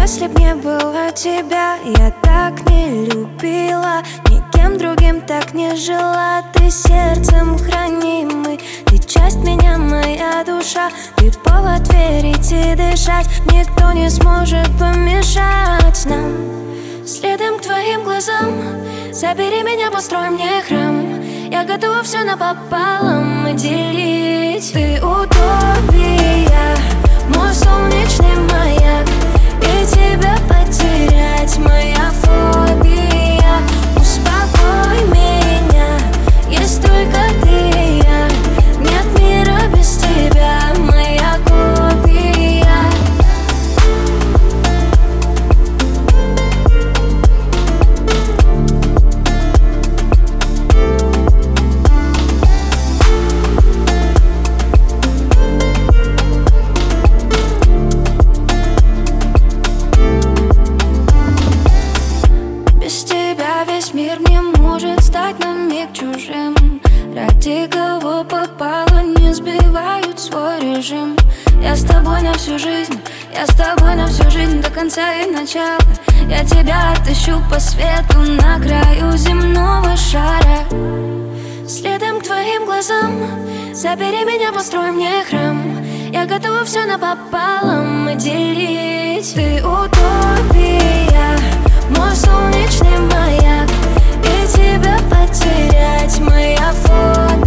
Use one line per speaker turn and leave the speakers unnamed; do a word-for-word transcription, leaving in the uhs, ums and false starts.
Если б не было тебя, я так не любила, никем другим так не жила. Ты сердцем хранимый, ты часть меня, моя душа. Ты повод верить и дышать, никто не сможет помешать нам. Следом к твоим глазам, забери меня, построй мне храм. Я готова все напополам делить. Ты утопия, мой солнечный маяк, и тебя потерять моя фобия. Успокой меня, есть только ты и я. Нет мира без тебя, моя копия. Весь мир мне может стать на миг чужим. Ради кого попало, не сбивают свой режим. Я с тобой на всю жизнь, я с тобой на всю жизнь до конца и начала. Я тебя отыщу по свету на краю земного шара. Следом к твоим глазам, забери меня, построй мне храм. Я готова все напополам делить. Ты утопия, мой солнечный маяк, и тебя потерять моя фобия.